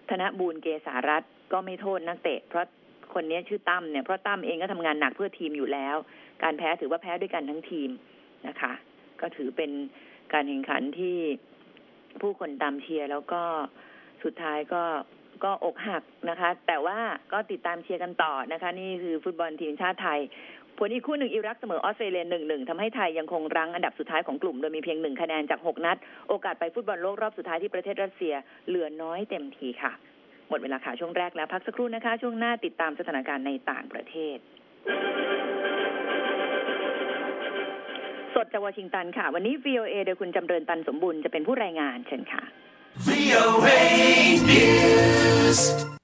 ธนบูรณ์เกษารัตน์ก็ไม่โทษนักเตะเพราะคนนี้ชื่อตั้มเนี่ยเพราะตั้มเองก็ทำงานหนักเพื่อทีมอยู่แล้วการแพ้ถือว่าแพ้ด้วยกันทั้งทีมนะคะก็ถือเป็นการแข่งขันที่ผู้คนตามเชียร์แล้วก็สุดท้ายก็อกหักนะคะแต่ว่าก็ติดตามเชียร์กันต่อนะคะนี่คือฟุตบอลทีมชาติไทยผลอีกคู่หนึ่งอิรักเสมอออสเตรเลีย 1-1 ทำให้ไทยยังคงรั้งอันดับสุดท้ายของกลุ่มโดยมีเพียง1คะแนนจาก6นัดโอกาสไปฟุตบอลโลกรอบสุดท้ายที่ประเทศรัสเซียเหลือน้อยเต็มทีค่ะหมดเวลาข่าวช่วงแรกแล้วพักสักครู่นะคะช่วงหน้าติดตามสถานการณ์ในต่างประเทศสดจากวอชิงตันค่ะวันนี้ VOA โดยคุณจำเริญตันสมบุญจะเป็นผู้รายงานเชิญค่ะ VOA News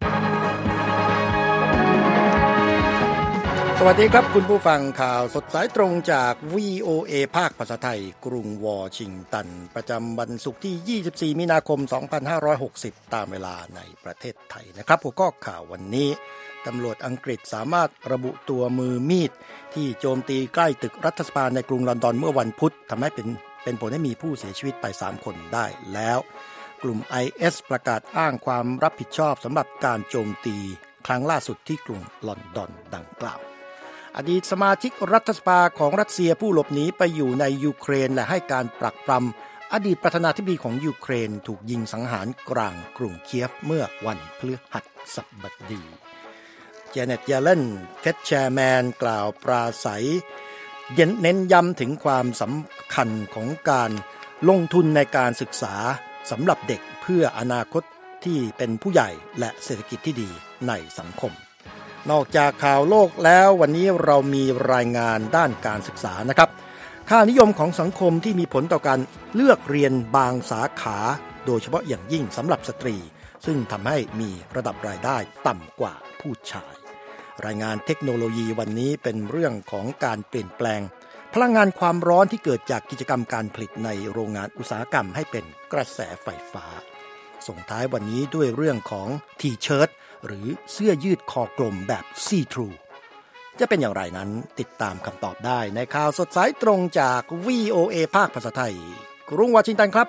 สวัสดีครับคุณผู้ฟังข่าวสดสายตรงจาก VOA ภาคภาษาไทยกรุงวอชิงตันประจำวันศุกร์ที่24มีนาคม2560ตามเวลาในประเทศไทยนะครับหัวข้อข่าววันนี้ตำรวจอังกฤษสามารถระบุตัวมือมีดที่โจมตีใกล้ตึกรัฐสภาในกรุงลอนดอนเมื่อวันพุธทำให้เป็นผลให้มีผู้เสียชีวิตไป3คนได้แล้วกลุ่ม IS ประกาศอ้างความรับผิดชอบสำหรับการโจมตีครั้งล่าสุดที่กรุงลอนดอนดังกล่าวอดีตสมาชิกรัฐสภาของรัสเซียผู้หลบหนีไปอยู่ในยูเครนและให้การปรักปรำอดีตประธานาธิบดีของยูเครนถูกยิงสังหารกลางกรุงเคียฟเมื่อวันพฤหัสบดีเจเน็ต เยเลนเฟดแชร์แมนกล่าวปราศัยเน้นย้ำถึงความสำคัญของการลงทุนในการศึกษาสำหรับเด็กเพื่ออนาคตที่เป็นผู้ใหญ่และเศรษฐกิจที่ดีในสังคมนอกจากข่าวโลกแล้ววันนี้เรามีรายงานด้านการศึกษานะครับค่านิยมของสังคมที่มีผลต่อการเลือกเรียนบางสาขาโดยเฉพาะอย่างยิ่งสำหรับสตรีซึ่งทำให้มีระดับรายได้ต่ำกว่าผู้ชายรายงานเทคโนโลยีวันนี้เป็นเรื่องของการเปลี่ยนแปลงพลังงานความร้อนที่เกิดจากกิจกรรมการผลิตในโรงงานอุตสาหกรรมให้เป็นกระแสไฟฟ้าส่งท้ายวันนี้ด้วยเรื่องของทีเชิ้ตหรือเสื้อยืดคอกลมแบบซีทรูจะเป็นอย่างไรนั้นติดตามคำตอบได้ในข่าวสดสายตรงจาก VOA ภาคภาษาไทยกรุงวอชิงตันครับ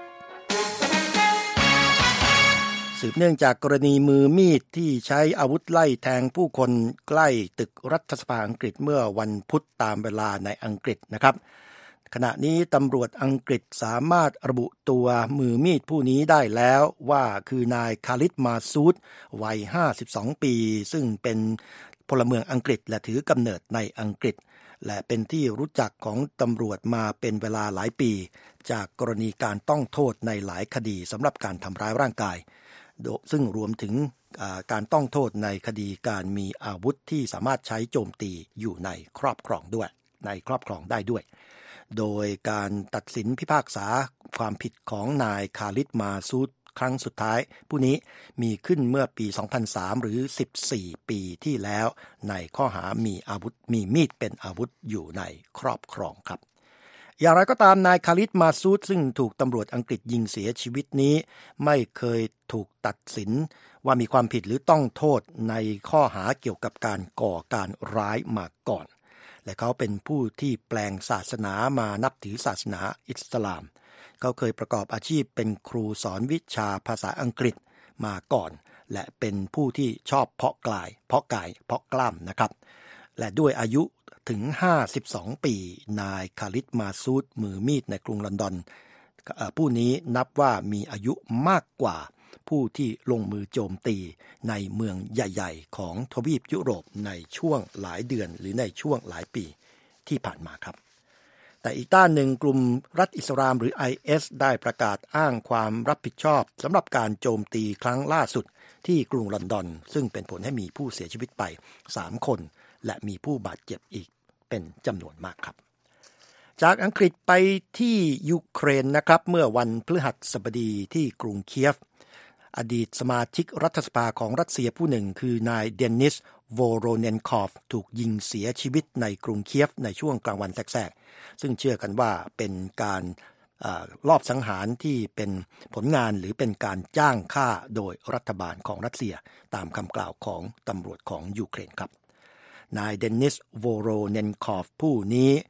สืบเนื่องจากกรณีมือมีดที่ใช้อาวุธไล่แทงผู้คนใกล้ตึกรัฐสภาอังกฤษเมื่อวันพุธตามเวลาในอังกฤษนะครับขณะนี้ตำรวจอังกฤษสามารถระบุตัวมือมีดผู้นี้ได้แล้วว่าคือนายคาลิดมาซูดวัย52ปีซึ่งเป็นพลเมืองอังกฤษและถือกำเนิดในอังกฤษและเป็นที่รู้จักของตำรวจมาเป็นเวลาหลายปีจากกรณีการต้องโทษในหลายคดีสำหรับการทำร้ายร่างกายซึ่งรวมถึงการต้องโทษในคดีการมีอาวุธที่สามารถใช้โจมตีอยู่ในครอบครองได้ด้วยโดยการตัดสินพิพากษาความผิดของนายคาลิดมาซูดครั้งสุดท้ายผู้นี้มีขึ้นเมื่อปี 2003 หรือ 14 ปีที่แล้วในข้อหามีมีดเป็นอาวุธอยู่ในครอบครองครับอย่างไรก็ตามนายคาลิดมาซูดซึ่งถูกตำรวจอังกฤษยิงเสียชีวิตนี้ไม่เคยถูกตัดสินว่ามีความผิดหรือต้องโทษในข้อหาเกี่ยวกับการก่อการร้ายมาก่อนและเขาเป็นผู้ที่แปลงศาสนามานับถือศาสนาอิสลามเขาเคยประกอบอาชีพเป็นครูสอนวิชาภาษาอังกฤษมาก่อนและเป็นผู้ที่ชอบเพาะกล้ามนะครับและด้วยอายุถึง52ปีนายคาลิดมาซูดมือมีดในกรุงลอนดอนผู้นี้นับว่ามีอายุมากกว่าผู้ที่ลงมือโจมตีในเมืองใหญ่ๆของทวีปยุโรปในช่วงหลายเดือนหรือในช่วงหลายปีที่ผ่านมาครับแต่อีกด้านหนึ่งกลุ่มรัฐอิสลามหรือ IS ได้ประกาศอ้างความรับผิดชอบสำหรับการโจมตีครั้งล่าสุดที่กรุงลอนดอนซึ่งเป็นผลให้มีผู้เสียชีวิตไป3คนและมีผู้บาดเจ็บอีกเป็นจำนวนมากครับจากอังกฤษไปที่ยูเครนนะครับเมื่อวันพฤหัสบดีที่กรุงเคียฟอดีตสมาชิกรัฐสภาของรัสเซียผู้หนึ่งคือนายเดนิส โวโรเนนคอฟถูกยิงเสียชีวิตในกรุงเคียฟในช่วงกลางวันแสกๆซึ่งเชื่อกันว่าเป็นการลอบสังหารที่เป็นผลงานหรือเป็นการจ้างฆ่าโดยรัฐบาลของรัสเซียตามคำกล่าวของตำรวจของยูเครนครับนายเดนิส โวโรเนนคอฟผู้นี้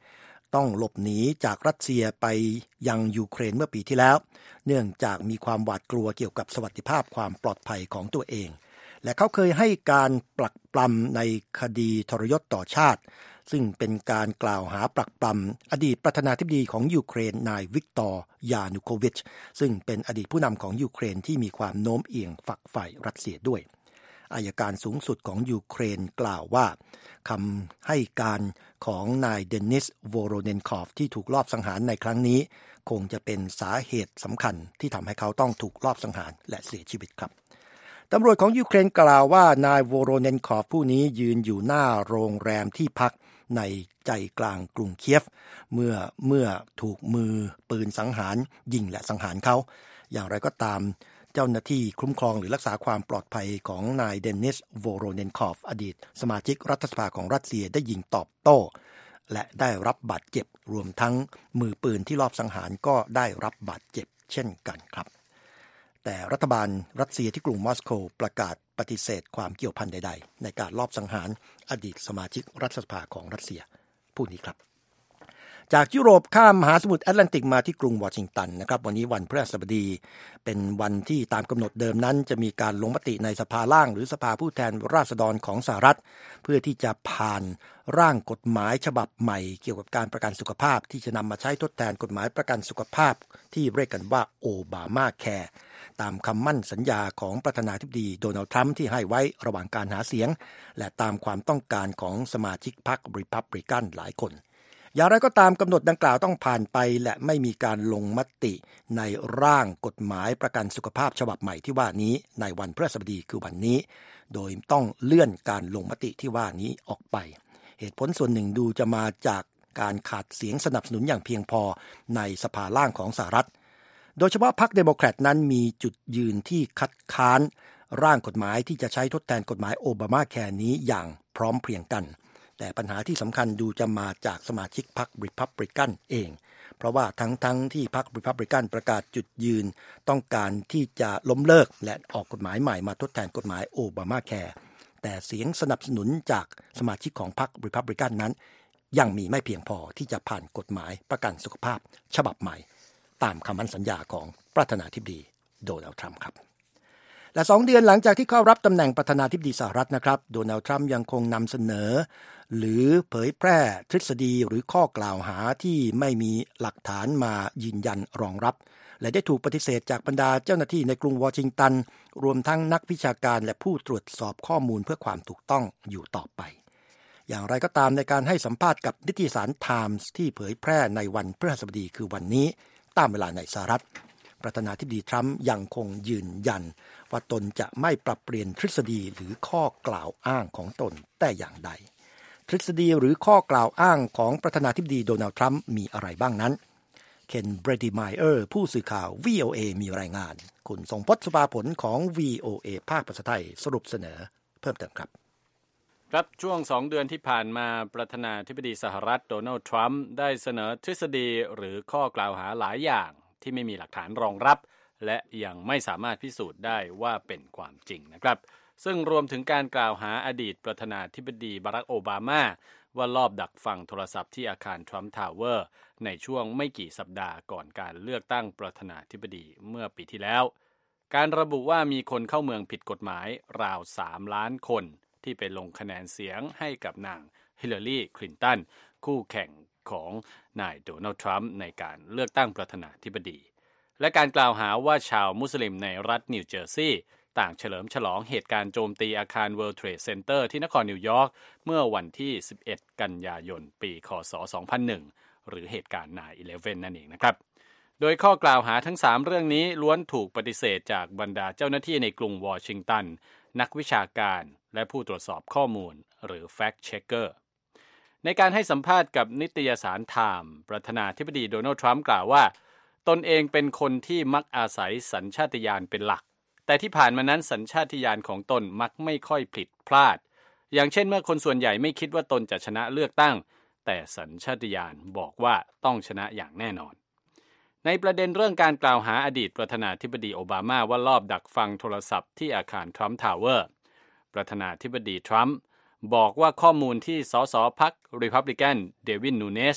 ต้องหลบหนีจากรัสเซียไปยังยูเครนเมื่อปีที่แล้วเนื่องจากมีความหวาดกลัวเกี่ยวกับสวัสดิภาพความปลอดภัยของตัวเองและเขาเคยให้การปลักปลำในคดีทรยศต่อชาติซึ่งเป็นการกล่าวหาปลักปลำอดีตประธานาธิบดีของยูเครนนายวิกตอร์ยานุโควิชซึ่งเป็นอดีตผู้นำของยูเครนที่มีความโน้มเอียงฝักใฝ่รัสเซียด้วยอัยการสูงสุดของยูเครนกล่าวว่าคำให้การของนายเดนิสโวโรเนนคอฟที่ถูกลอบสังหารในครั้งนี้คงจะเป็นสาเหตุสำคัญที่ทำให้เขาต้องถูกลอบสังหารและเสียชีวิตครับตำรวจของยูเครนกล่าวว่านายโวโรเนนคอฟผู้นี้ยืนอยู่หน้าโรงแรมที่พักในใจกลางกรุงเคียฟเมื่อถูกมือปืนสังหารยิงและสังหารเขาอย่างไรก็ตามเจ้าหน้าที่คุ้มครองหรือรักษาความปลอดภัยของนายเดนิสโวโรเนนคอฟอดีตสมาชิกรัฐสภาของรัสเซียได้ยิงตอบโต้และได้รับบาดเจ็บรวมทั้งมือปืนที่ลอบสังหารก็ได้รับบาดเจ็บเช่นกันครับแต่รัฐบาลรัสเซียที่กรุงมอสโกประกาศปฏิเสธความเกี่ยวพันใดๆในการลอบสังหารอดีตสมาชิกรัฐสภาของรัสเซียผู้นี้ครับจากยุโรปข้ามมหาสมุทรแอตแลนติกมาที่กรุงวอชิงตันนะครับวันนี้วันพฤหัสบดีเป็นวันที่ตามกำหนดเดิมนั้นจะมีการลงมติในสภาล่างหรือสภาผู้แทนราษฎรของสหรัฐเพื่อที่จะผ่านร่างกฎหมายฉบับใหม่เกี่ยวกับการประกันสุขภาพที่จะนำมาใช้ทดแทนกฎหมายประกันสุขภาพที่เรียกกันว่าโอบามาแคร์ตามคำมั่นสัญญาของประธานาธิบดีโดนัลด์ทรัมป์ที่ให้ไว้ระหว่างการหาเสียงและตามความต้องการของสมาชิกพรรครีพับลิกันหลายคนอย่างไรก็ตามกำหนดดังกล่าวต้องผ่านไปและไม่มีการลงมติในร่างกฎหมายประกันสุขภาพฉบับใหม่ที่ว่านี้ในวันพฤหัสบดีคือวันนี้โดยต้องเลื่อนการลงมติที่ว่านี้ออกไปเหตุผลส่วนหนึ่งดูจะมาจากการขาดเสียงสนับสนุนอย่างเพียงพอในสภาล่างของสหรัฐโดยเฉพาะพรรคเดโมแครตนั้นมีจุดยืนที่คัดค้านร่างกฎหมายที่จะใช้ทดแทนกฎหมายโอบามาแคร์นี้อย่างพร้อมเพรียงกันแต่ปัญหาที่สำคัญดูจะมาจากสมาชิกพรรครีพับลิกันเองเพราะว่าทั้งที่พรรครีพับลิกันประกาศจุดยืนต้องการที่จะล้มเลิกและออกกฎหมายใหม่มาทดแทนกฎหมายโอบามาแคร์แต่เสียงสนับสนุนจากสมาชิกของพรรครีพับลิกันนั้นยังมีไม่เพียงพอที่จะผ่านกฎหมายประกันสุขภาพฉบับใหม่ตามคำมั่นสัญญาของประธานาธิบดีโดนัลด์ทรัมป์ครับและ2เดือนหลังจากที่เข้ารับตำแหน่งประธานาธิบดีสหรัฐนะครับโดนัลด์ทรัมป์ยังคงนำเสนอหรือเผยแพร่ทฤษฎีหรือข้อกล่าวหาที่ไม่มีหลักฐานมายืนยันรองรับและได้ถูกปฏิเสธจากบรรดาเจ้าหน้าที่ในกรุงวอชิงตันรวมทั้งนักวิชาการและผู้ตรวจสอบข้อมูลเพื่อความถูกต้องอยู่ต่อไปอย่างไรก็ตามในการให้สัมภาษณ์กับนิตยสารไทมส์ที่เผยแพร่ในวันพฤหัสบดีคือวันนี้ตามเวลาในสหรัฐประธานาธิบดีทรัมป์ยังคงยืนยันว่าตนจะไม่ปรับเปลี่ยนทฤษฎีหรือข้อกล่าวอ้างของตนแต่อย่างใดทฤษฎีหรือข้อกล่าวอ้างของประธานาธิบดีโดนัลด์ทรัมป์มีอะไรบ้างนั้นเคนเบรดิไมเออร์ผู้สื่อข่าว VOA มีรายงานคุณทรงพจน์ สุภาผลของ VOA ภาคภาษาไทยสรุปเสนอเพิ่มเติมครับครับช่วง2เดือนที่ผ่านมาประธานาธิบดีสหรัฐโดนัลด์ทรัมป์ได้เสนอทฤษฎีหรือข้อกล่าวหาหลายอย่างที่ไม่มีหลักฐานรองรับและยังไม่สามารถพิสูจน์ได้ว่าเป็นความจริงนะครับซึ่งรวมถึงการกล่าวหาอดีตประธานาธิบดีบารักโอบามาว่าลอบดักฟังโทรศัพท์ที่อาคารทรัมป์ทาวเวอร์ในช่วงไม่กี่สัปดาห์ก่อนการเลือกตั้งประธานาธิบดีเมื่อปีที่แล้วการระบุว่ามีคนเข้าเมืองผิดกฎหมายราว3 ล้านคนที่ไปลงคะแนนเสียงให้กับนางฮิลลารีคลินตันคู่แข่งของนายโดนัลด์ทรัมป์ในการเลือกตั้งประธานาธิบดีและการกล่าวหาว่าชาวมุสลิมในรัฐนิวเจอร์ซีย์ต่างเฉลิมฉลองเหตุการณ์โจมตีอาคาร World Trade Center ที่นครนิวยอร์กเมื่อวันที่11กันยายนปีคศ2001หรือเหตุการณ์ 9/11 นั่นเองนะครับโดยข้อกล่าวหาทั้ง3เรื่องนี้ล้วนถูกปฏิเสธจากบรรดาเจ้าหน้าที่ในกรุงวอชิงตันนักวิชาการและผู้ตรวจสอบข้อมูลหรือ Fact Checker ในการให้สัมภาษณ์กับนิตยสารไทม์ประธานาธิบดีโดนัลด์ทรัมป์กล่าวว่าตนเองเป็นคนที่มักอาศัยสัญชาตญาณเป็นหลักแต่ที่ผ่านมานั้นสัญชาตญาณของตนมักไม่ค่อยผิดพลาดอย่างเช่นเมื่อคนส่วนใหญ่ไม่คิดว่าตนจะชนะเลือกตั้งแต่สัญชาตญาณบอกว่าต้องชนะอย่างแน่นอนในประเด็นเรื่องการกล่าวหาอดีตประธานาธิบดีโอบามาว่าลอบดักฟังโทรศัพท์ที่อาคารทรัมป์ทาวเวอร์ประธานาธิบดีทรัมป์บอกว่าข้อมูลที่สสพรรครีพับลิกันเดวินนูเนส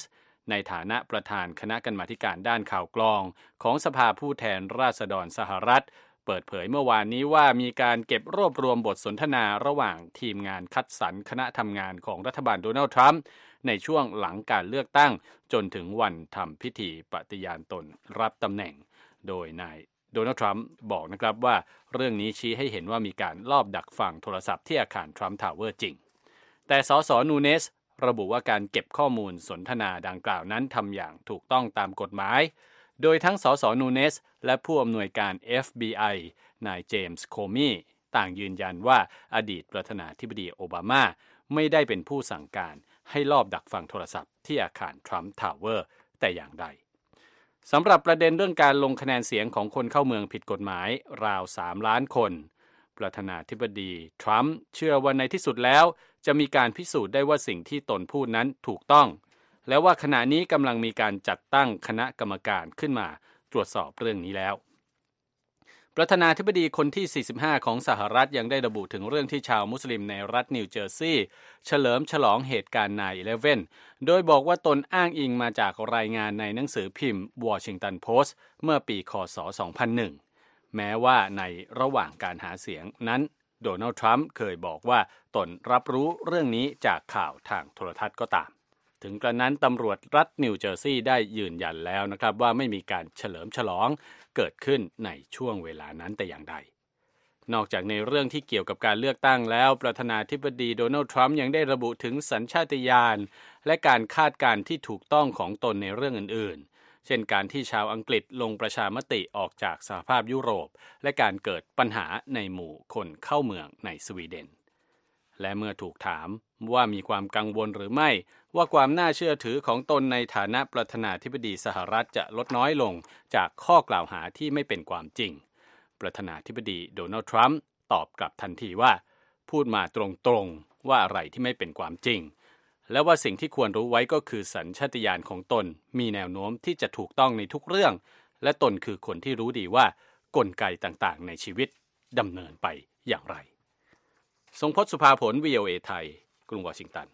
ในฐานะประธานคณะกรรมาธิการด้านข่าวกรองของสภาผู้แทนราษฎรสหรัฐเปิดเผยเมื่อวานนี้ว่ามีการเก็บรวบรวมบทสนทนาระหว่างทีมงานคัดสรรคณะทำงานของรัฐบาลโดนัลด์ทรัมป์ในช่วงหลังการเลือกตั้งจนถึงวันทำพิธีปฏิญาณตนรับตำแหน่งโดยนายโดนัลด์ทรัมป์บอกนะครับว่าเรื่องนี้ชี้ให้เห็นว่ามีการลอบดักฟังโทรศัพท์ที่อาคารทรัมป์ทาวเวอร์จริงแต่สส.นูเนสระบุว่าการเก็บข้อมูลสนทนาดังกล่าวนั้นทำอย่างถูกต้องตามกฎหมายโดยทั้งสส.นูเนสและผู้อำนวยการ FBI นายเจมส์โคมีต่างยืนยันว่าอดีตประธานาธิบดีโอบามาไม่ได้เป็นผู้สั่งการให้ลอบดักฟังโทรศัพท์ที่อาคารทรัมป์ทาวเวอร์แต่อย่างใดสำหรับประเด็นเรื่องการลงคะแนนเสียงของคนเข้าเมืองผิดกฎหมายราว3 ล้านคนประธานาธิบดีทรัมป์เชื่อว่าในที่สุดแล้วจะมีการพิสูจน์ได้ว่าสิ่งที่ตนพูดนั้นถูกต้องและว่าขณะนี้กำลังมีการจัดตั้งคณะกรรมการขึ้นมาตรวจสอบเรื่องนี้แล้วประธานาธิบดีคนที่45ของสหรัฐยังได้ระบุถึงเรื่องที่ชาวมุสลิมในรัฐนิวเจอร์ซีย์เฉลิมฉลองเหตุการณ์ 9/11 โดยบอกว่าตนอ้างอิงมาจากรายงานในหนังสือพิมพ์ Washington Post เมื่อปีค.ศ. 2001 แม้ว่าในระหว่างการหาเสียงนั้นโดนัลด์ทรัมป์เคยบอกว่าตนรับรู้เรื่องนี้จากข่าวทางโทรทัศน์ก็ตามถึงกระนั้นตำรวจรัฐนิวเจอร์ซีย์ได้ยืนยันแล้วนะครับว่าไม่มีการเฉลิมฉลองเกิดขึ้นในช่วงเวลานั้นแต่อย่างใดนอกจากในเรื่องที่เกี่ยวกับการเลือกตั้งแล้วประธานาธิบดีโดนัลด์ทรัมป์ยังได้ระบุถึงสัญชาตญาณและการคาดการณ์ที่ถูกต้องของตนในเรื่องอื่นๆเช่นการที่ชาวอังกฤษลงประชามติออกจากสหภาพยุโรปและการเกิดปัญหาในหมู่คนเข้าเมืองในสวีเดนและเมื่อถูกถามว่ามีความกังวลหรือไม่ว่าความน่าเชื่อถือของตนในฐานะประธานาธิบดีสหรัฐจะลดน้อยลงจากข้อกล่าวหาที่ไม่เป็นความจริงประธานาธิบดีโดนัลด์ทรัมป์ตอบกลับทันทีว่าพูดมาตรงๆว่าอะไรที่ไม่เป็นความจริงและว่าสิ่งที่ควรรู้ไว้ก็คือสัญชาตญาณของตนมีแนวโน้มที่จะถูกต้องในทุกเรื่องและตนคือคนที่รู้ดีว่ากลไกต่างๆในชีวิตดำเนินไปอย่างไรทรงพจน์สุภาผล VOA ไทยกรุงวอชิงตัน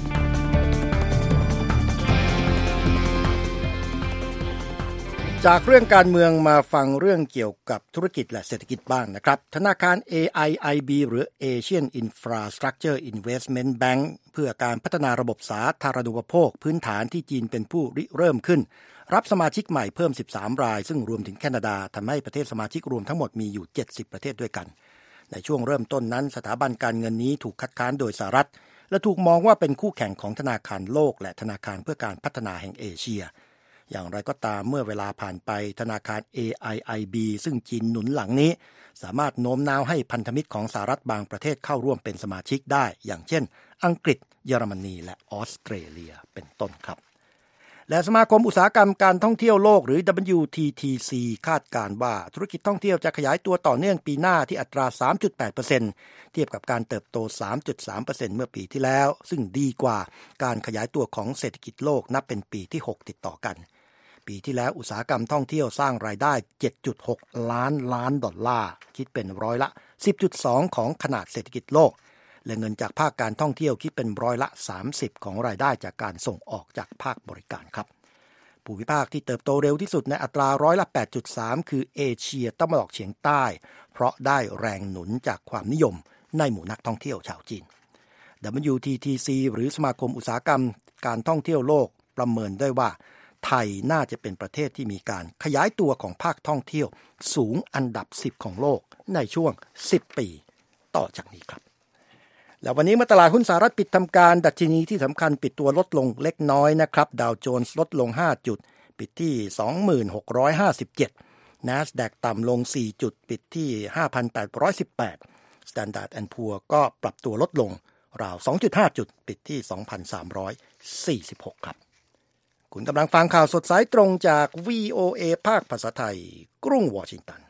จากเรื่องการเมืองมาฟังเรื่องเกี่ยวกับธุรกิจและเศรษฐกิจบ้างนะครับธนาคาร AIIB หรือ Asian Infrastructure Investment Bank เพื่อการพัฒนาระบบสาธารณูปโภคพื้นฐานที่จีนเป็นผู้ริเริ่มขึ้นรับสมาชิกใหม่เพิ่ม13รายซึ่งรวมถึงแคนาดาทำให้ประเทศสมาชิกรวมทั้งหมดมีอยู่70ประเทศด้วยกันในช่วงเริ่มต้นนั้นสถาบันการเงินนี้ถูกคัดค้านโดยสหรัฐและถูกมองว่าเป็นคู่แข่งของธนาคารโลกและธนาคารเพื่อการพัฒนาแห่งเอเชียอย่างไรก็ตามเมื่อเวลาผ่านไปธนาคาร AIIB ซึ่งจีนหนุนหลังนี้สามารถโน้มน้าวให้พันธมิตรของสหรัฐบางประเทศเข้าร่วมเป็นสมาชิกได้อย่างเช่นอังกฤษเยอรมนีและออสเตรเลียเป็นต้นครับและสมาคมอุตสาหกรรมการท่องเที่ยวโลกหรือ WTTC คาดการณ์ว่าธุรกิจท่องเที่ยวจะขยายตัวต่อเนื่องปีหน้าที่อัตรา 3.8% เทียบกับการเติบโต 3.3% เมื่อปีที่แล้วซึ่งดีกว่าการขยายตัวของเศรษฐกิจโลกนับเป็นปีที่6ติดต่อกันปีที่แล้วอุตสาหกรรมท่องเที่ยวสร้างรายได้ 7.6 ล้านดอลลาร์คิดเป็นร้อยละ 10.2 ของขนาดเศรษฐกิจโลกและเงินจากภาคการท่องเที่ยวคิดเป็นร้อยละ 30 ของรายได้จากการส่งออกจากภาคบริการครับภูมิภาคที่เติบโตเร็วที่สุดในอัตราร้อยละ 8.3 คือเอเชียตะวันออกเฉียงใต้เพราะได้แรงหนุนจากความนิยมในหมู่นักท่องเที่ยวชาวจีน WTTC หรือสมาคมอุตสาหกรรมการท่องเที่ยวโลกประเมินได้ว่าไทยน่าจะเป็นประเทศที่มีการขยายตัวของภาคท่องเที่ยวสูงอันดับ10ของโลกในช่วง10ปีต่อจากนี้ครับแล้ววันนี้เมื่อตลาดหุ้นสหรัฐปิดทำการดัชนีที่สำคัญปิดตัวลดลงเล็กน้อยนะครับดาวโจนส์ลดลง5จุดปิดที่ 2657 NASDAQ ต่ำลง4จุดปิดที่ 5,818 Standard & Poor ก็ปรับตัวลดลงราว 2.5 จุดปิดที่ 2,346 ครับคุณกำลังฟังข่าวสดสายตรงจาก VOA ภาคภาษาไทยกรุงวอชิงตัน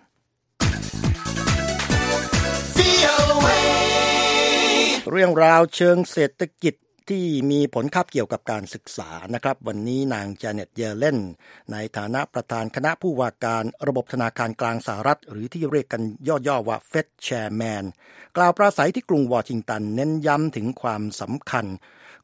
เรื่องราวเชิงเศรษฐกิจที่มีผลคับเกี่ยวกับการศึกษานะครับวันนี้นางจาเน็ตเยเลนในฐานะประธานคณะผู้ว่าการระบบธนาคารกลางสหรัฐหรือที่เรียกกันย่อๆว่า Fed Chairman กล่าวปราศัยที่กรุงวอชิงตันเน้นย้ำถึงความสำคัญ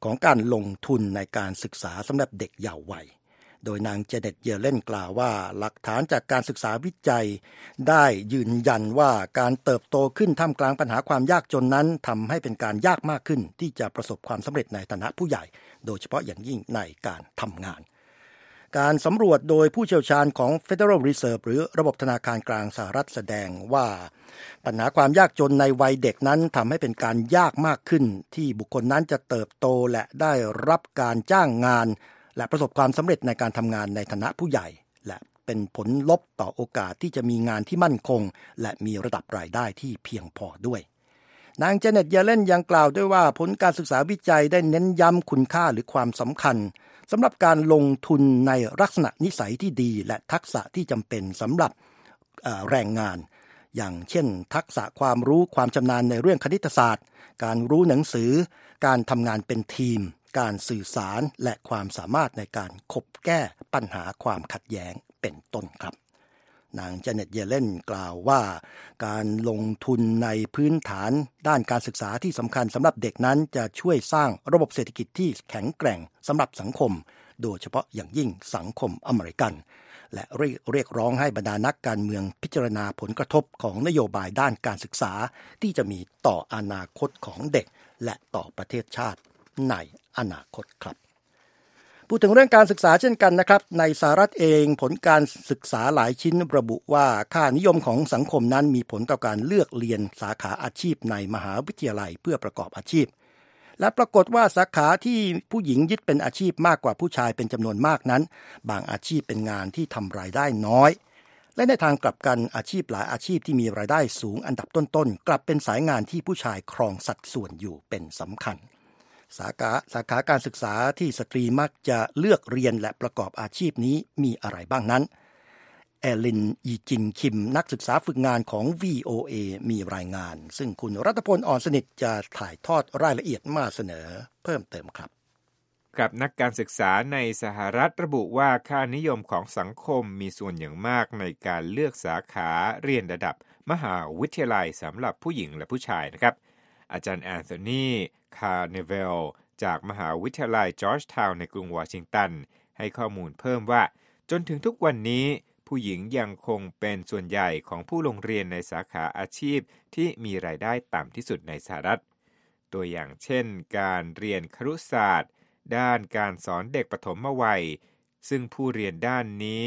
ของการลงทุนในการศึกษาสำหรับเด็กเยาว์วัยโดยนางเจเน็ต เยเลนกล่าวว่าหลักฐานจากการศึกษาวิจัยได้ยืนยันว่าการเติบโตขึ้นท่ามกลางปัญหาความยากจนนั้นทำให้เป็นการยากมากขึ้นที่จะประสบความสำเร็จในฐานะผู้ใหญ่โดยเฉพาะอย่างยิ่งในการทำงานการสำรวจโดยผู้เชี่ยวชาญของ Federal Reserve หรือระบบธนาคารกลางสหรัฐแสดงว่าปัญหาความยากจนในวัยเด็กนั้นทำให้เป็นการยากมากขึ้นที่บุคคลนั้นจะเติบโตและได้รับการจ้างงานและประสบความสำเร็จในการทำงานในฐานะผู้ใหญ่และเป็นผลลบต่อโอกาสที่จะมีงานที่มั่นคงและมีระดับรายได้ที่เพียงพอด้วยนางเจเน็ต เยเลนยังกล่าวด้วยว่าผลการศึกษาวิจัยได้เน้นย้ำคุณค่าหรือความสำคัญสำหรับการลงทุนในลักษณะนิสัยที่ดีและทักษะที่จำเป็นสำหรับแรงงานอย่างเช่นทักษะความรู้ความชำนาญในเรื่องคณิตศาสตร์การรู้หนังสือการทำงานเป็นทีมการสื่อสารและความสามารถในการขบแก้ปัญหาความขัดแย้งเป็นต้นครับนางเจเน็ต เยเลนกล่าวว่าการลงทุนในพื้นฐานด้านการศึกษาที่สำคัญสำหรับเด็กนั้นจะช่วยสร้างระบบเศรษฐกิจที่แข็งแกร่งสำหรับสังคมโดยเฉพาะอย่างยิ่งสังคมอเมริกันและเรียกร้องให้บรรดานักการเมืองพิจารณาผลกระทบของนโยบายด้านการศึกษาที่จะมีต่ออนาคตของเด็กและต่อประเทศชาติในอนาคตครับพูดถึงเรื่องการศึกษาเช่นกันนะครับในสหรัฐเองผลการศึกษาหลายชิ้นระบุว่าค่านิยมของสังคมนั้นมีผลต่อการเลือกเรียนสาขาอาชีพในมหาวิทยาลัยเพื่อประกอบอาชีพและปรากฏว่าสาขาที่ผู้หญิงยึดเป็นอาชีพมากกว่าผู้ชายเป็นจำนวนมากนั้นบางอาชีพเป็นงานที่ทำรายได้น้อยและในทางกลับกันอาชีพหลายอาชีพที่มีรายได้สูงอันดับต้นๆกลับเป็นสายงานที่ผู้ชายครองสัดส่วนอยู่เป็นสำคัญสาขาการศึกษาที่สตรีมักจะเลือกเรียนและประกอบอาชีพนี้มีอะไรบ้างนั้นแอลิน ยีจินคิมนักศึกษาฝึกงานของ VOA มีรายงานซึ่งคุณรัตพล อ่อนสนิทจะถ่ายทอดรายละเอียดมาเสนอเพิ่มเติมครับกับนักการศึกษาในสหรัฐระบุว่าค่านิยมของสังคมมีส่วนอย่างมากในการเลือกสาขาเรียนระดับมหาวิทยาลัยสำหรับผู้หญิงและผู้ชายนะครับอาจารย์แอนโทนี คาร์เนเวลจากมหาวิทยาลัยจอร์จทาวน์ในกรุงวอชิงตันให้ข้อมูลเพิ่มว่าจนถึงทุกวันนี้ผู้หญิงยังคงเป็นส่วนใหญ่ของผู้ลงเรียนในสาขาอาชีพที่มีรายได้ต่ำที่สุดในสหรัฐตัวอย่างเช่นการเรียนครุศาสตร์ด้านการสอนเด็กปฐมวัยซึ่งผู้เรียนด้านนี้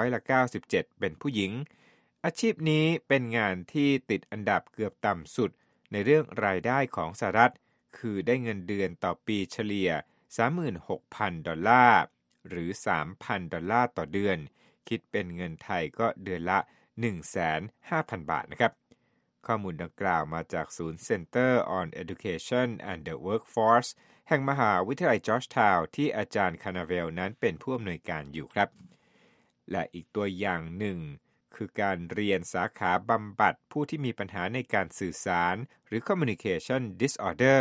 97%เป็นผู้หญิงอาชีพนี้เป็นงานที่ติดอันดับเกือบต่ำสุดในเรื่องรายได้ของสหรัฐคือได้เงินเดือนต่อปีเฉลี่ย 36,000 ดอลลาร์หรือ 3,000 ดอลลาร์ต่อเดือนคิดเป็นเงินไทยก็เดือนละ 150,000 บาทนะครับข้อมูลดังกล่าวมาจากศูนย์ Center on Education and the Workforce แห่งมหาวิทยาลัยจอร์จทาวน์ที่อาจารย์คานาเวลนั้นเป็นผู้อำนวยการอยู่ครับและอีกตัวอย่างหนึ่งคือการเรียนสาขาบำบัดผู้ที่มีปัญหาในการสื่อสารหรือ Communication Disorder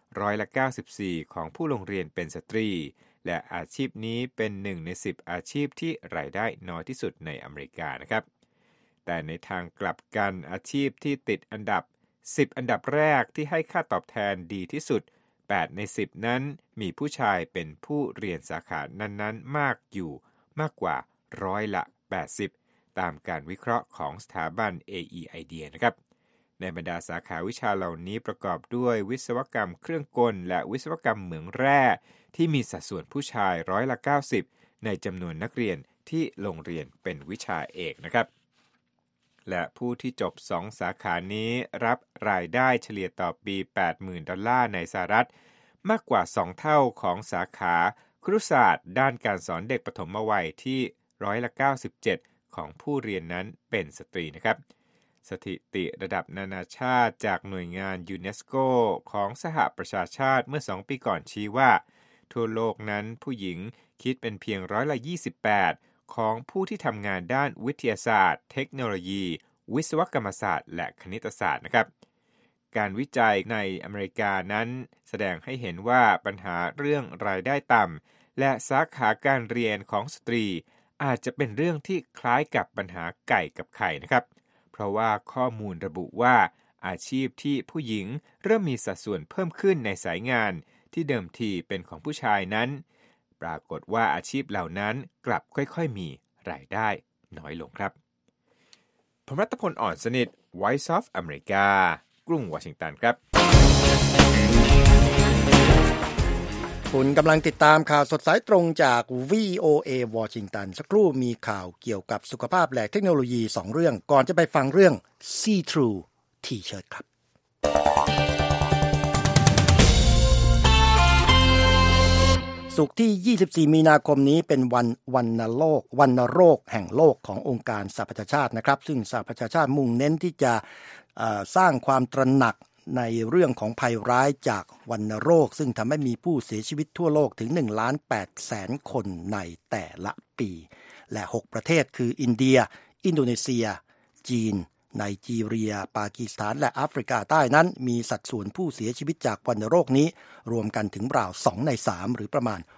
94%ของผู้ลงเรียนเป็นสตรีและอาชีพนี้เป็น1ใน10อาชีพที่รายได้น้อยที่สุดในอเมริกานะครับแต่ในทางกลับกันอาชีพที่ติดอันดับ10อันดับแรกที่ให้ค่าตอบแทนดีที่สุด8ใน10นั้นมีผู้ชายเป็นผู้เรียนสาขานั้นๆมากกว่า80%ตามการวิเคราะห์ของสถาบัน AEID นะครับในบรรดาสาขาวิชาเหล่านี้ประกอบด้วยวิศวกรรมเครื่องกลและวิศวกรรมเหมืองแร่ที่มีสัดส่วนผู้ชาย90%ในจำนวนนักเรียนที่ลงเรียนเป็นวิชาเอกนะครับและผู้ที่จบ2สาขานี้รับรายได้เฉลี่ยต่อปี $80,000 ดอลลาร์ในสหรัฐมากกว่า2เท่าของสาขาครุศาสตร์ด้านการสอนเด็กปฐมวัยที่97%ของผู้เรียนนั้นเป็นสตรีนะครับสถิติระดับนานาชาติจากหน่วยงานยูเนสโกของสหประชาชาติเมื่อ2ปีก่อนชี้ว่าทั่วโลกนั้นผู้หญิงคิดเป็นเพียง28%ของผู้ที่ทำงานด้านวิทยาศาสตร์เทคโนโลยีวิศวกรรมศาสตร์และคณิตศาสตร์นะครับการวิจัยในอเมริกานั้นแสดงให้เห็นว่าปัญหาเรื่องรายได้ต่ำและสาขาการเรียนของสตรีอาจจะเป็นเรื่องที่คล้ายกับปัญหาไก่กับไข่นะครับเพราะว่าข้อมูลระบุว่าอาชีพที่ผู้หญิงเริ่มมีสัดส่วนเพิ่มขึ้นในสายงานที่เดิมทีเป็นของผู้ชายนั้นปรากฏว่าอาชีพเหล่านั้นกลับค่อยๆมีรายได้น้อยลงครับผมรัตพล อ่อนสนิท Voice of America กรุงวอชิงตันครับคุณกำลังติดตามข่าวสดสายตรงจาก VOA วอชิงตันสักครู่มีข่าวเกี่ยวกับสุขภาพและเทคโนโลยี2เรื่องก่อนจะไปฟังเรื่อง See Through T-shirt ครับศุกร์ที่24มีนาคมนี้เป็นวันโรคแห่งโลกขององค์การสหประชาชาตินะครับซึ่งสหประชาชาติมุ่งเน้นที่จะสร้างความตระหนักในเรื่องของภัยร้ายจากวัณโรคซึ่งทำให้มีผู้เสียชีวิตทั่วโลกถึง 1,800,000 คนในแต่ละปีและ6ประเทศคืออินเดียอินโดนีเซียจีนไนจีเรียปากีสถานและแอฟริกาใต้นั้นมีสัดส่วนผู้เสียชีวิตจากวัณโรคนี้รวมกันถึงราว2ใน3หรือประมาณ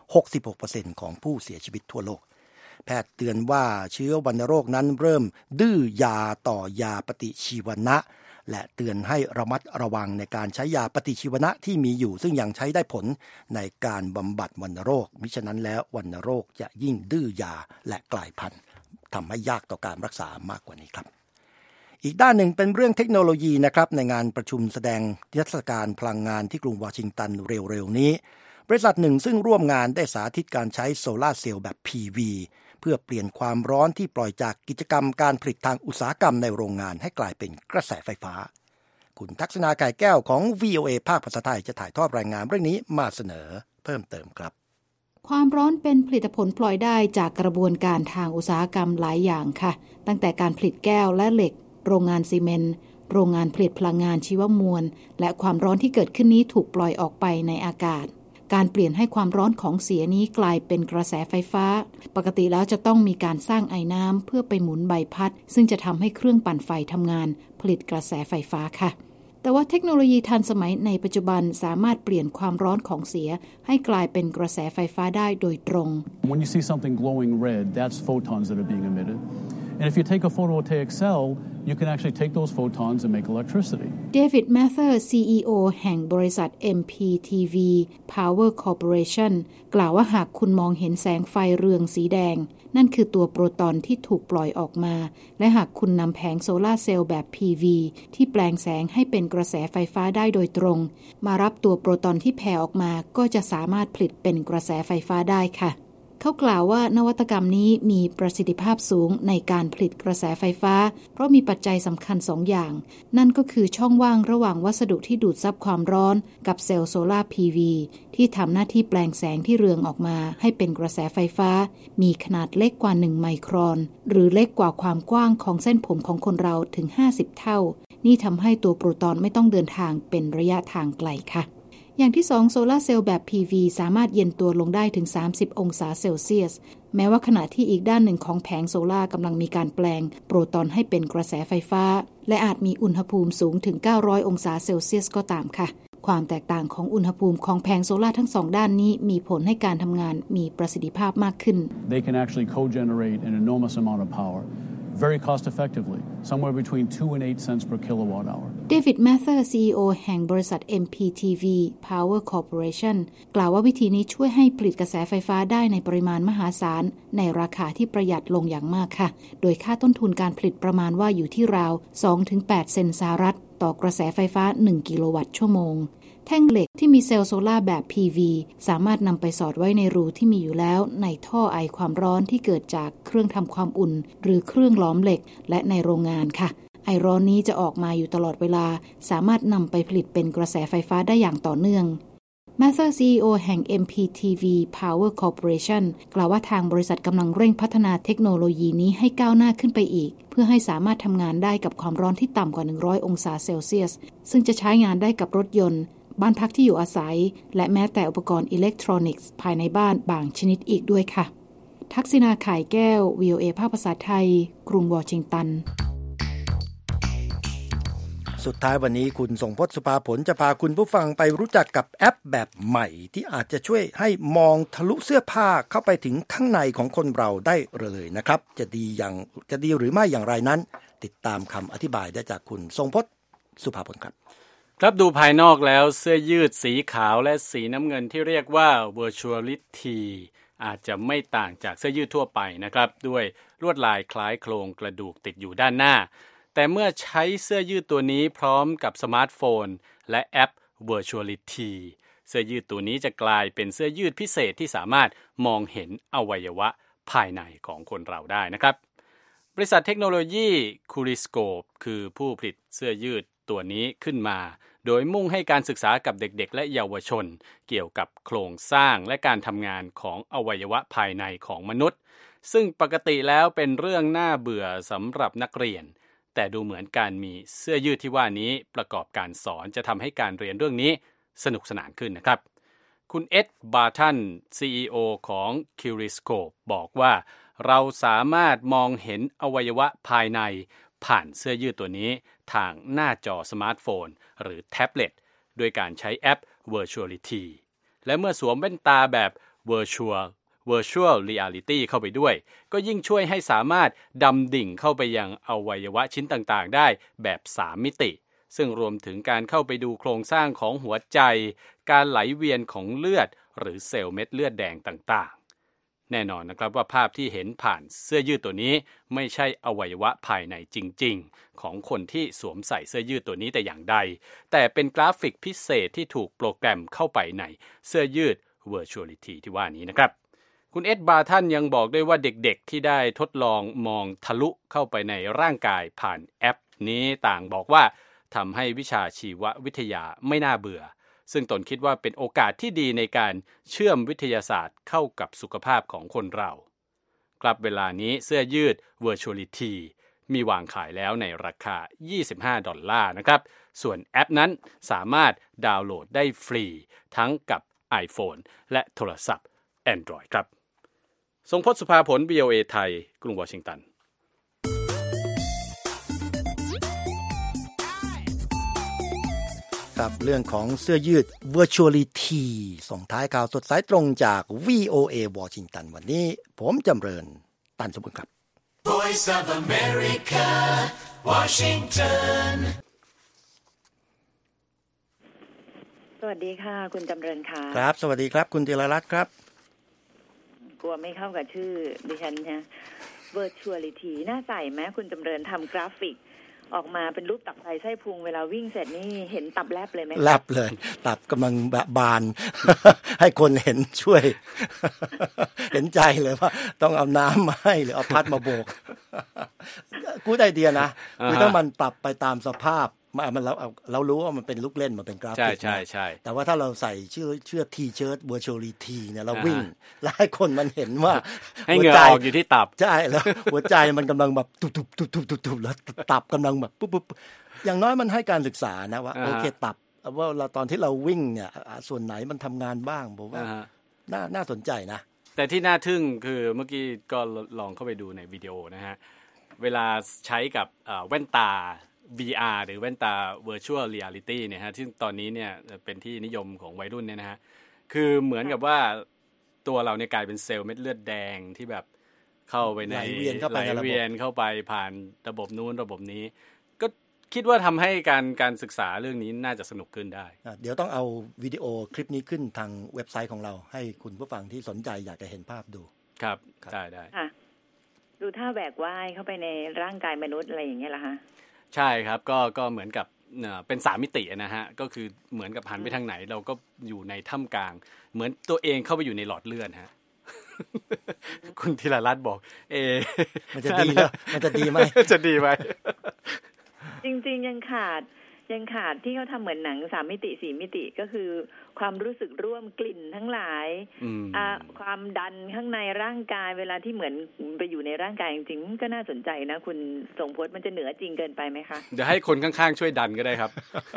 66% ของผู้เสียชีวิตทั่วโลกแพทย์เตือนว่าเชื้อวัณโรคนั้นเริ่มดื้อยาต่อยาปฏิชีวนะและเตือนให้ระมัดระวังในการใช้ยาปฏิชีวนะที่มีอยู่ซึ่งยังใช้ได้ผลในการบำบัดวัณโรคมิฉะนั้นแล้ววัณโรคจะยิ่งดื้อยาและกลายพันธุ์ทำให้ยากต่อการรักษามากกว่านี้ครับอีกด้านหนึ่งเป็นเรื่องเทคโนโลยีนะครับในงานประชุมแสดงนิทรรศการพลังงานที่กรุงวอชิงตันเร็วๆนี้บริษัทหนึ่งซึ่งร่วมงานได้สาธิตการใช้โซลาร์เซลล์แบบ PV เพื่อเปลี่ยนความร้อนที่ปล่อยจากกิจกรรมการผลิตทางอุตสาหกรรมในโรงงานให้กลายเป็นกระแสไฟฟ้าคุณทักษณาไก่แก้วของ VOA ภาคภาษาไทยจะถ่ายทอดรายงานเรื่องนี้มาเสนอเพิ่มเติมครับความร้อนเป็นผลิตผลพลอยได้จากกระบวนการทางอุตสาหกรรมหลายอย่างค่ะตั้งแต่การผลิตแก้วและเหล็กโรงงานซีเมนต์โรงงานผลิตพลังงานชีวมวลและความร้อนที่เกิดขึ้นนี้ถูกปล่อยออกไปในอากาศการเปลี่ยนให้ความร้อนของเสียนี้กลายเป็นกระแสไฟฟ้าปกติแล้วจะต้องมีการสร้างไอน้ำเพื่อไปหมุนใบพัดซึ่งจะทำให้เครื่องปั่นไฟทำงานผลิตกระแสไฟฟ้าค่ะแต่ว่าเทคโนโลยีทันสมัยในปัจจุบันสามารถเปลี่ยนความร้อนของเสียให้กลายเป็นกระแสไฟฟ้าได้โดยตรง When you see something glowing red, that's photons that are being emitted. And if you take a photovoltaic cell, you can actually take those photons and make electricity. David Mather CEO แห่งบริษัท MPTV Power Corporation กล่าวว่าหากคุณมองเห็นแสงไฟเรืองสีแดงนั่นคือตัวโปรตอนที่ถูกปล่อยออกมาและหากคุณนำแผงโซลาร์เซลล์แบบ PV ที่แปลงแสงให้เป็นกระแสไฟฟ้าได้โดยตรงมารับตัวโปรตอนที่แผ่ออกมาก็จะสามารถผลิตเป็นกระแสไฟฟ้าได้ค่ะเขากล่าวว่านวัตกรรมนี้มีประสิทธิภาพสูงในการผลิตกระแสไฟฟ้าเพราะมีปัจจัยสำคัญ2 อย่างนั่นก็คือช่องว่างระหว่างวัสดุที่ดูดซับความร้อนกับเซลล์โซลาร์ PV ที่ทำหน้าที่แปลงแสงที่เรืองออกมาให้เป็นกระแสไฟฟ้ามีขนาดเล็กกว่า1ไมครอนหรือเล็กกว่าความกว้างของเส้นผมของคนเราถึง50เท่านี่ทำให้ตัวโปรตอนไม่ต้องเดินทางเป็นระยะทางไกลค่ะอย่างที่2โซลาร์เซลล์แบบ PV สามารถเย็นตัวลงได้ถึง30องศาเซลเซียสแม้ว่าขณะที่อีกด้านหนึ่งของแผงโซลาร์กำลังมีการแปลงโปรตอนให้เป็นกระแสไฟฟ้าและอาจมีอุณหภูมิสูงถึง900องศาเซลเซียสก็ตามค่ะความแตกต่างของอุณหภูมิของแผงโซลาร์ทั้ง2ด้านนี้มีผลให้การทำงานมีประสิทธิภาพมากขึ้น They can actually co-generate an enormous amount of power.Very cost effectively, somewhere between 2 and 8 cents per kilowatt hour. David Mather CEO แห่งบริษัท MPTV Power Corporation กล่าวว่าวิธีนี้ช่วยให้ผลิตกระแสไฟฟ้าได้ในปริมาณมหาศาลในราคาที่ประหยัดลงอย่างมากค่ะโดยค่าต้นทุนการผลิตประมาณว่าอยู่ที่ราว 2-8 เซนต์สหรัฐต่อกระแสไฟฟ้า1กิโลวัตต์ชั่วโมงแท่งเหล็กที่มีเซลล์โซลาร์แบบ PV สามารถนำไปสอดไว้ในรูที่มีอยู่แล้วในท่อไอความร้อนที่เกิดจากเครื่องทำความอุ่นหรือเครื่องหลอมเหล็กและในโรงงานค่ะไอร้อนนี้จะออกมาอยู่ตลอดเวลาสามารถนำไปผลิตเป็นกระแสไฟฟ้าได้อย่างต่อเนื่อง Mather CEO แห่ง MPTV Power Corporation กล่าวว่าทางบริษัทกำลังเร่งพัฒนาเทคโนโลยีนี้ให้ก้าวหน้าขึ้นไปอีกเพื่อให้สามารถทำงานได้กับความร้อนที่ต่ำกว่า100องศาเซลเซียสซึ่งจะใช้งานได้กับรถยนต์บ้านพักที่อยู่อาศัยและแม้แต่อุปกรณ์อิเล็กทรอนิกส์ภายในบ้านบางชนิดอีกด้วยค่ะทักษิณาข่ายแก้ว VOA ภาคภาษาไทยกรุงวอชิงตันสุดท้ายวันนี้คุณทรงพจน์สุภาผลจะพาคุณผู้ฟังไปรู้จักกับแอปแบบใหม่ที่อาจจะช่วยให้มองทะลุเสื้อผ้าเข้าไปถึงข้างในของคนเราได้เลยนะครับจะดีหรือไม่อย่างไรนั้นติดตามคำอธิบายได้จากคุณทรงพจน์สุภาผลครับครับดูภายนอกแล้วเสื้อยืดสีขาวและสีน้ำเงินที่เรียกว่า Virtuality อาจจะไม่ต่างจากเสื้อยืดทั่วไปนะครับด้วยลวดลายคล้ายโครงกระดูกติดอยู่ด้านหน้าแต่เมื่อใช้เสื้อยืดตัวนี้พร้อมกับสมาร์ทโฟนและแอป Virtuality เสื้อยืดตัวนี้จะกลายเป็นเสื้อยืดพิเศษที่สามารถมองเห็นอวัยวะภายในของคนเราได้นะครับบริษัทเทคโนโลยีคูริสโคปคือผู้ผลิตเสื้อยืดตัวนี้ขึ้นมาโดยมุ่งให้การศึกษากับเด็กๆและเยาวชนเกี่ยวกับโครงสร้างและการทำงานของอวัยวะภายในของมนุษย์ซึ่งปกติแล้วเป็นเรื่องน่าเบื่อสำหรับนักเรียนแต่ดูเหมือนการมีเสื้อยืดที่ว่านี้ประกอบการสอนจะทำให้การเรียนเรื่องนี้สนุกสนานขึ้นนะครับคุณเอ็ดบาร์ทัน CEO ของ Curiscope บอกว่าเราสามารถมองเห็นอวัยวะภายในผ่านเสื้อยืดตัวนี้ทางหน้าจอสมาร์ทโฟนหรือแท็บเล็ตโดยการใช้แอป Virtuality และเมื่อสวมแว่นตาแบบ Virtual Reality เข้าไปด้วยก็ยิ่งช่วยให้สามารถดำดิ่งเข้าไปยังอวัยวะชิ้นต่างๆได้แบบ3มิติซึ่งรวมถึงการเข้าไปดูโครงสร้างของหัวใจการไหลเวียนของเลือดหรือเซลล์เม็ดเลือดแดงต่างๆแน่นอนนะครับว่าภาพที่เห็นผ่านเสื้อยืดตัวนี้ไม่ใช่อวัยวะภายในจริงๆของคนที่สวมใส่เสื้อยืดตัวนี้แต่อย่างใดแต่เป็นกราฟิกพิเศษที่ถูกโปรแกรมเข้าไปในเสื้อยืด Virtuality ที่ว่านี้นะครับคุณเอ็ดบาร์ทันยังบอกด้วยว่าเด็กๆที่ได้ทดลองมองทะลุเข้าไปในร่างกายผ่านแอปนี้ต่างบอกว่าทำให้วิชาชีววิทยาไม่น่าเบื่อซึ่งตนคิดว่าเป็นโอกาสที่ดีในการเชื่อมวิทยาศาสตร์เข้ากับสุขภาพของคนเราครับเวลานี้เสื้อยืด Virtuality มีวางขายแล้วในราคา$25นะครับส่วนแอปนั้นสามารถดาวน์โหลดได้ฟรีทั้งกับ iPhone และโทรศัพท์ Android ครับทรงพจน์สุภาผล VOA ไทยกรุงวอชิงตันครับเรื่องของเสื้อยืด Virtuality ส่งท้ายข่าวสดสายตรงจาก VOA วอชิงตันวันนี้ผมจำเริญตันสมบูรณ์ครับ Voice of America Washington สวัสดีค่ะคุณจำเริญค่ะครับสวัสดีครับคุณธีรรัตน์ครับกลัวไม่เข้ากับชื่อดิฉันนะ Virtuality น่าใส่ไหมคุณจำเริญทำกราฟิกออกมาเป็นรูปตับไตไส้พุงเวลาวิ่งเสร็จนี่เห็นตับแลบเลยไหมแลบเลยตับกำลังแบบบาน ให้คนเห็นช่วย เห็นใจเลยว่าต้องเอาน้ำมาให้หรือเอาพัดมาโบก กูได้ไอเดียนะคือถ้ามันปรับไปตามสภาพมันเรารู้ว่ามันเป็นลูกเล่นมันเป็นกราฟิกใช่แต่ว่าถ้าเราใส่ชื่อทีเชิ้ต Virtuality เนี่ยเราวิ่งแล้วให้คนมันเห็นว่าให้เหงื่อออกอยู่ที่ตับใช่แล้วหัวใจมันกำลังแบบตุบๆๆๆแล้วตับกำลังแบบปุ๊บๆอย่างน้อยมันให้การศึกษานะว่าโอเคตับว่าเราตอนที่เราวิ่งเนี่ยส่วนไหนมันทำงานบ้างผมว่าน่าสนใจนะแต่ที่น่าทึ่งคือเมื่อกี้ก็ลองเข้าไปดูในวิดีโอนะฮะเวลาใช้กับแว่นตาVR หรือแว่นตา Virtual Reality เนี่ยฮะที่ตอนนี้เนี่ยเป็นที่นิยมของวัยรุ่นเนี่ยนะฮะคือเหมือนกับว่าตัวเราเนี่ยกลายเป็นเซลล์เม็ดเลือดแดงที่แบบเข้าไปในไหลเวียนเข้าไปผ่านระบบนู้นระบบนี้ก็คิดว่าทำให้การศึกษาเรื่องนี้น่าจะสนุกขึ้นได้เดี๋ยวต้องเอาวิดีโอคลิปนี้ขึ้นทางเว็บไซต์ของเราให้คุณผู้ฟังที่สนใจอยากจะเห็นภาพดูครับได้ดูท่าแหวกว่ายเข้าไปในร่างกายมนุษย์อะไรอย่างเงี้ยเหรอคะใช่ครับก็เหมือนกับเป็น3มิตินะฮะก็คือเหมือนกับหันไปทางไหนเราก็อยู่ในท่ามกลางเหมือนตัวเองเข้าไปอยู่ในหลอดเลือดฮะ คุณธีรรัตน์บอกมันจะดีเหรอมันจะดีไหมจะดีไหมจริงๆยังขาดที่เขาทำเหมือนหนัง3มิติ4มิติก็คือความรู้สึกร่วมกลิ่นทั้งหลายความดันข้างในร่างกายเวลาที่เหมือนไปอยู่ในร่างกายจริงๆก็น่าสนใจนะคุณทรงพจน์มันจะเหนือจริงเกินไปไหมคะเดี๋ยวให้คนข้างๆช่วยดันก็ได้ครับ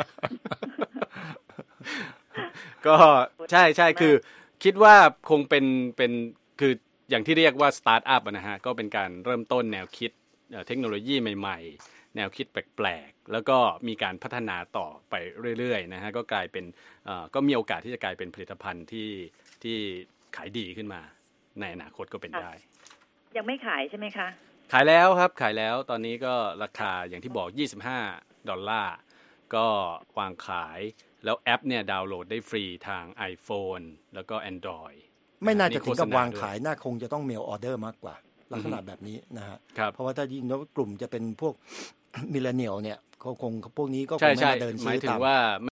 ก็ใช่คือคิดว่าคงเป็นคืออย่างที่เรียกว่าสตาร์ทอัพนะฮะก็เป็นการเริ่มต้นแนวคิดเทคโนโลยีใหม่ๆแนวคิดแปลกๆแล้วก็มีการพัฒนาต่อไปเรื่อยๆนะฮะก็กลายเป็นก็มีโอกาสที่จะกลายเป็นผลิตภัณฑ์ที่ขายดีขึ้นมาในอนาคตก็เป็นได้ยังไม่ขายใช่ไหมคะขายแล้วครับขายแล้วตอนนี้ก็ราคาอย่างที่บอก$25 ก็วางขายแล้วแอปเนี่ยดาวน์โหลดได้ฟรีทาง iPhone แล้วก็ Android ไม่น่าจะถึงกับวางขายน่าคงจะต้องเมลออเดอร์มากกว่าลักษณะแบบนี้นะฮะเพราะว่าถ้ายิ่งกลุ่มจะเป็นพวกมิลเลนเนียลเนี่ยคงพวกนี้ก็คงไม่มาเดินซื้อตาม